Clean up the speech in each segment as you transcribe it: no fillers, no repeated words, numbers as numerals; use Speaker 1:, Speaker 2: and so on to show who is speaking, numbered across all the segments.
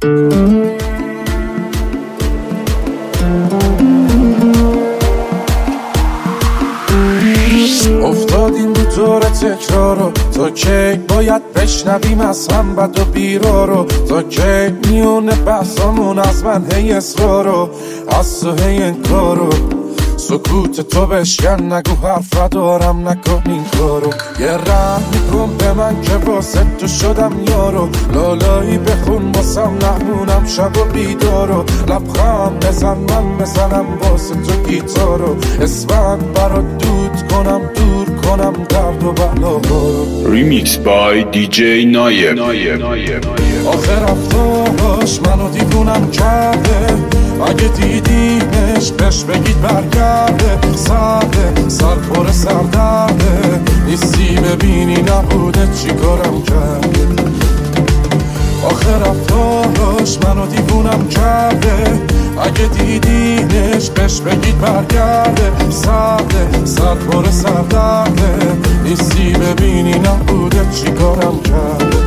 Speaker 1: افتادیم رو دور تکرارو، تا کی باید بشنویم از هم بد و بیرارو؟ تا کی میونه بحثامون از من هی اصرارو، از تو هی انکارو؟ سکوت تو بشکن، نگو حرف دارم نکن این کارو. یه رحم میکن به من که واسه تو شدم یارو، لالایی بخون واسم نمونم شب و بیدارو. لبخند بزن من بزنم واسه تو گیتارو، اسمم برا دود کنم دور کنم درد و بلارو.
Speaker 2: ریمیکس بای دی جی نایب.
Speaker 1: آخر رفتاش منو دیوونم کرده، اگه دیدینش بهش بگید برگرده. سرده سرپر سردرده، نیستی ببینی نبوده چی کارم کرده. آخر رفتاش منو دیوونم کرده، اگه دیدینش بهش بگید برگرده. سرده سرپر سردرده، نیستی ببینی نبوده چی کارم کرده.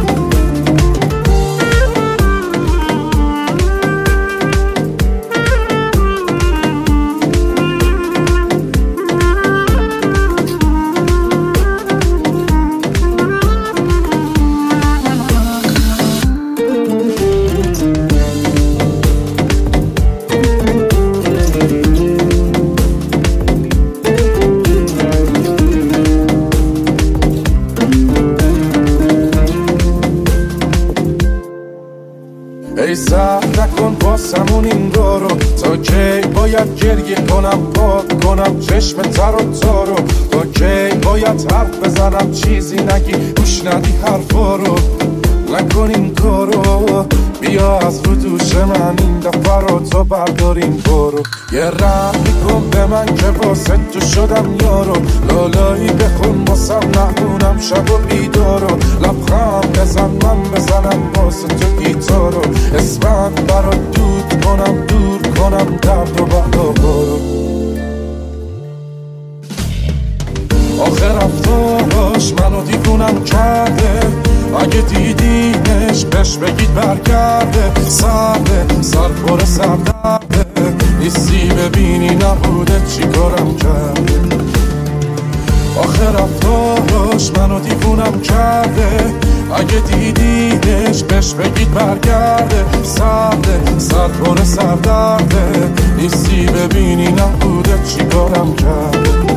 Speaker 1: ای سر نکن باسمون این دارو، تا کی باید گریه کنم پاک کنم چشم تر و تارو؟ تا کی باید حرف بزنم چیزی نگی گوش ندی حرفا رو؟ نکن این کارو، بیا از رو دوش من این دفعه رو تا برداریم برو. یه رحم میکن به من که واسه تو شدم یارو، لالایی بخون واسم نمونم شب و بیدارو. لبخند بزن من بزنم واسه تو گیتارو، اسمم برا دود کنم دور کنم درد و بلا برو. آخر رفتاراش منو دیوونم کرده، اگه دیدینش بهش بگید برگرده. سرده سرپر سردرده، نیستی ببینی نبوده چی کارم کرده. آخر رفتاراش منو دیوونم کرده، اگه دیدینش بهش بگید برگرده. سرده سرپر سردرده، نیستی ببینی نبوده چی کارم کرده.